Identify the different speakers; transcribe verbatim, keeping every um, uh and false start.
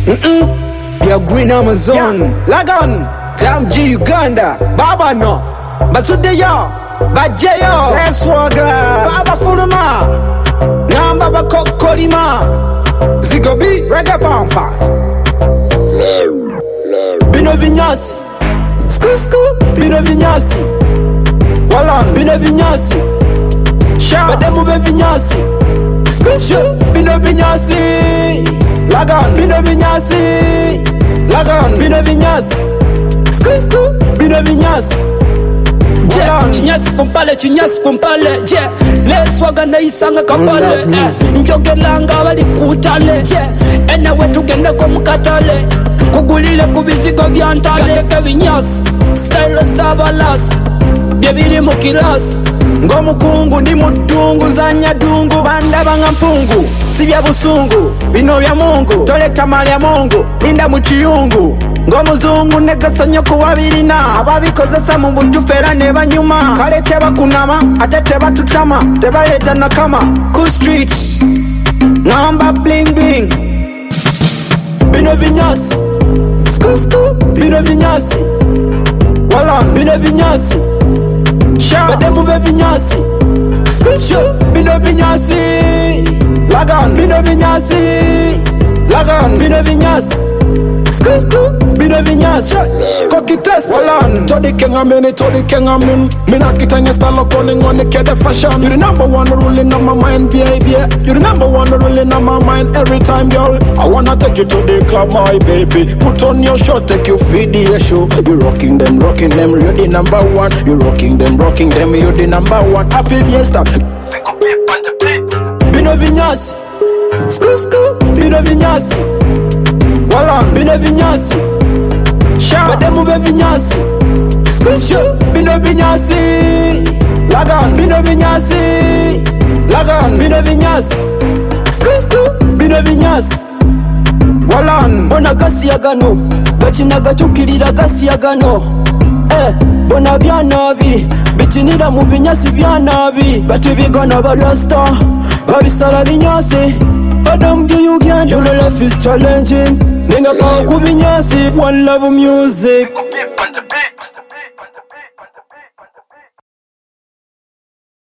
Speaker 1: Mm-mm. Be a green Amazon. Yeah. Lagan. Damn G Uganda. Baba no. Batude yo. Baje yo. Let's walk. Baba Fuluma. Namba Bakokolima. Zigobi. Reggae Pampa. Bino Vinyasi. Sku sku. Bino Vinyasi. Walan. Bino Vinyasi. Sha. Bademu be Vinyasi. Sku sku. Bino Vinyasi. Lagan. Bino Vinyasi. Lagan. Bino Vinyasi. Sku sku. Bino Vinyasi.
Speaker 2: Je, chinyasi kumpale, chinyasi kumpale. Je, le swaga na isanga kapale. Njogelanga wali kutale. Je, ene wetu gende kumkatale. Kugulile kubizigo vyantale. Gateke vinyasi, style zabalasi. Byebiri mukilasi.
Speaker 1: Ngomu kungu ndi mudungu zanya dungu. Banda banga mpungu, sibya busungu. Bino bya mungu, toleta mali ya mungu. Linda muchiyungu. Ngomu zungu negasanyo kuwabirina. Ababikozesa mu butufera ne banyuma. Kale teba kunama, ate teba tutama. Teba leta nakama, Cool Street. Namba bling bling. Bino Vinyasi. Sku sku. Bino Vinyasi. Walan. Bino Vinyasi. Sha. Bademu be Vinyasi. Sku sku. Bino Vinyasi. Lagan. Bino Vinyasi. Lagan. Bino Vinyasi. Sku sku. Bino Vinyasi.
Speaker 3: Cocky test. Walan. Todi kenga mini, todi kenga min. Mina kitanya style up running on the kid fashion. You the number one ruling on my mind, baby. You the number one ruling on my mind every time, girl. I wanna take you to the club, my baby. Put on your shirt, take you video show. You rocking them, rocking them, you're the number one. You rocking them, rocking them, you're the number one. I feel yes, that.
Speaker 1: Bino Vinyasi. Sku sku. Bino Vinyasi. Walan. Bino Vinyasi. Sha. Bademu be Vinyasi. Sku sku. Bino Vinyasi. Lagan. Bino Vinyasi. Lagan. Bino Vinyasi. Sku sku. Bino Vinyasi. Walan.
Speaker 4: Bona gasi ya gano, gachina gatukirira gasi ya gano. Eh, bona byanabi, bikinira mu binyasi byanabi. Bati bigana balasta, babisala binyasi. Adam G Uganda, your life is challenging. Ninga pa ku binyasi, one love music.